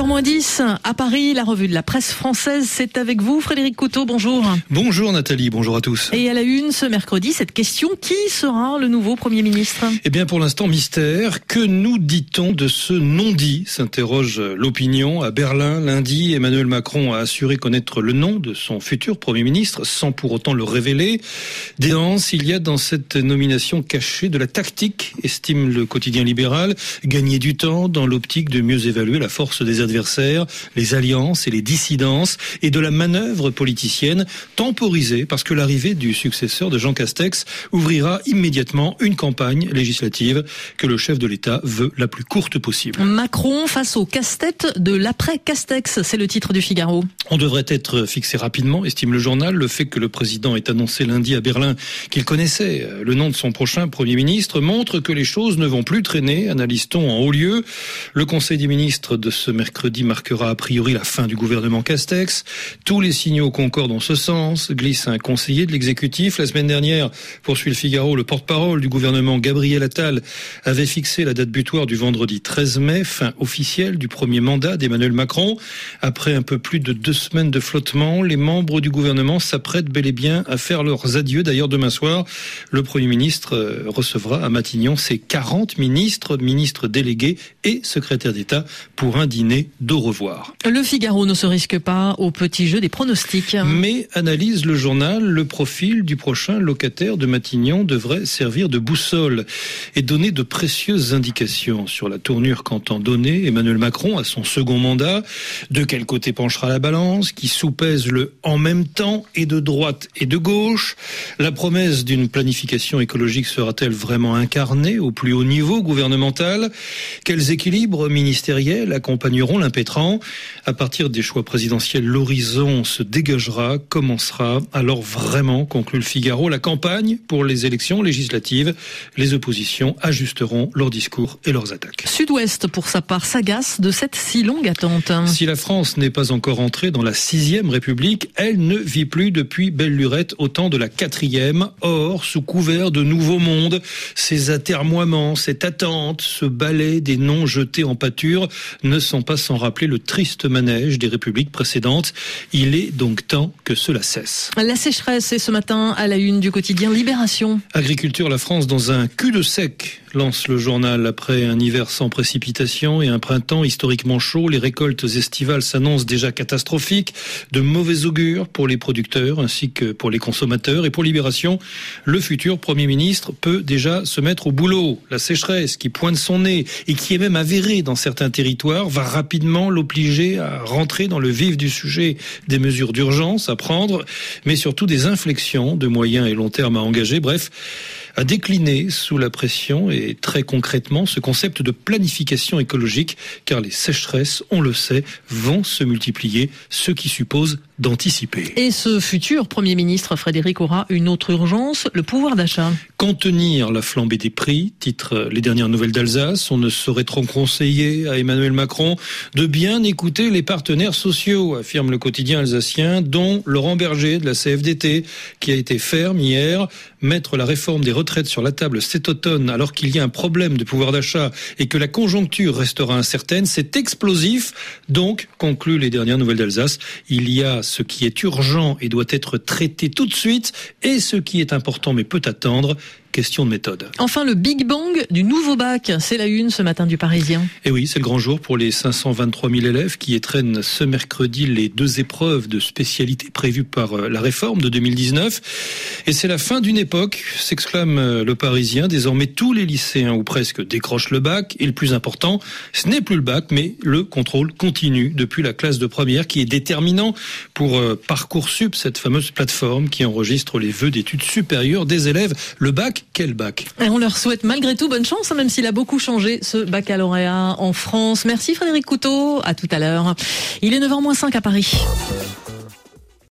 9h-10 à Paris, la revue de la presse française, c'est avec vous Frédéric Couteau, bonjour. Bonjour Nathalie, bonjour à tous. Et à la une ce mercredi, cette question, qui sera le nouveau Premier ministre ? Eh bien pour l'instant mystère, que nous dit-on de ce non-dit ? S'interroge l'opinion. À Berlin, lundi, Emmanuel Macron a assuré connaître le nom de son futur Premier ministre sans pour autant le révéler. Dénonce, il y a dans cette nomination cachée de la tactique, estime le quotidien libéral, gagner du temps dans l'optique de mieux évaluer la force des adversaires, les alliances et les dissidences, et de la manœuvre politicienne temporisée parce que l'arrivée du successeur de Jean Castex ouvrira immédiatement une campagne législative que le chef de l'État veut la plus courte possible. Macron face au casse-tête de l'après-Castex, c'est le titre du Figaro. On devrait être fixé rapidement, estime le journal. Le fait que le président ait annoncé lundi à Berlin qu'il connaissait le nom de son prochain Premier ministre montre que les choses ne vont plus traîner, analyse-t-on en haut lieu. Le Conseil des ministres de ce mercredi marquera a priori la fin du gouvernement Castex. Tous les signaux concordent en ce sens, glisse un conseiller de l'exécutif. La semaine dernière, poursuit le Figaro, le porte-parole du gouvernement Gabriel Attal avait fixé la date butoir du vendredi 13 mai, fin officielle du premier mandat d'Emmanuel Macron. Après un peu plus de 2 semaines de flottement, les membres du gouvernement s'apprêtent bel et bien à faire leurs adieux. D'ailleurs, demain soir, le Premier ministre recevra à Matignon ses 40 ministres délégués et secrétaires d'État pour un dîner d'au revoir. Le Figaro ne se risque pas au petit jeu des pronostics. Mais, analyse le journal, le profil du prochain locataire de Matignon devrait servir de boussole et donner de précieuses indications sur la tournure qu'entend donner Emmanuel Macron à son second mandat. De quel côté penchera la balance, qui soupèse le « en même temps » et de droite et de gauche. La promesse d'une planification écologique sera-t-elle vraiment incarnée au plus haut niveau gouvernemental ? Quels équilibres ministériels accompagneront l'impétrant ? À partir des choix présidentiels, l'horizon se dégagera, commencera alors vraiment, conclut le Figaro, la campagne pour les élections législatives. Les oppositions ajusteront leurs discours et leurs attaques. Sud-Ouest, pour sa part, s'agace de cette si longue attente. Si la France n'est pas encore entrée dans la 6e République, elle ne vit plus depuis belle lurette au temps de la 4e. Or, sous couvert de nouveaux mondes, ces atermoiements, cette attente, ce balai des noms jetés en pâture ne sont pas sans rappeler le triste manège des républiques précédentes. Il est donc temps que cela cesse. La sécheresse est ce matin à la une du quotidien Libération. Agriculture, la France dans un cul-de-sec, lance le journal. Après un hiver sans précipitation et un printemps historiquement chaud, les récoltes estivales s'annoncent déjà catastrophiques, de mauvais augure pour les producteurs ainsi que pour les consommateurs. Et pour Libération, le futur Premier ministre peut déjà se mettre au boulot. La sécheresse qui pointe son nez et qui est même avérée dans certains territoires va rapidement l'obliger à rentrer dans le vif du sujet, des mesures d'urgence à prendre, mais surtout des inflexions de moyen et long terme à engager. Bref, à décliner sous la pression et très concrètement ce concept de planification écologique, car les sécheresses, on le sait, vont se multiplier, ce qui suppose d'anticiper. Et ce futur Premier ministre, Frédéric, aura une autre urgence, le pouvoir d'achat. Contenir la flambée des prix, titre les dernières nouvelles d'Alsace. On ne saurait trop conseiller à Emmanuel Macron de bien écouter les partenaires sociaux, affirme le quotidien alsacien, dont Laurent Berger de la CFDT, qui a été ferme hier. Mettre la réforme des retraites sur la table cet automne, alors qu'il y a un problème de pouvoir d'achat et que la conjoncture restera incertaine, c'est explosif. Donc, concluent les dernières nouvelles d'Alsace, il y a ce qui est urgent et doit être traité tout de suite et ce qui est important mais peut attendre. Question de méthode. Enfin, le Big Bang du nouveau bac, c'est la une ce matin du Parisien. Et oui, c'est le grand jour pour les 523 000 élèves qui étrennent ce mercredi les 2 épreuves de spécialité prévues par la réforme de 2019. Et c'est la fin d'une époque, s'exclame le Parisien. Désormais, tous les lycéens ou presque décrochent le bac. Et le plus important, ce n'est plus le bac, mais le contrôle continu depuis la classe de première qui est déterminant pour Parcoursup, cette fameuse plateforme qui enregistre les vœux d'études supérieures des élèves. Le bac, quel bac ? Et on leur souhaite malgré tout bonne chance, même s'il a beaucoup changé ce baccalauréat en France. Merci Frédéric Couteau, à tout à l'heure. Il est 9h-5 à Paris.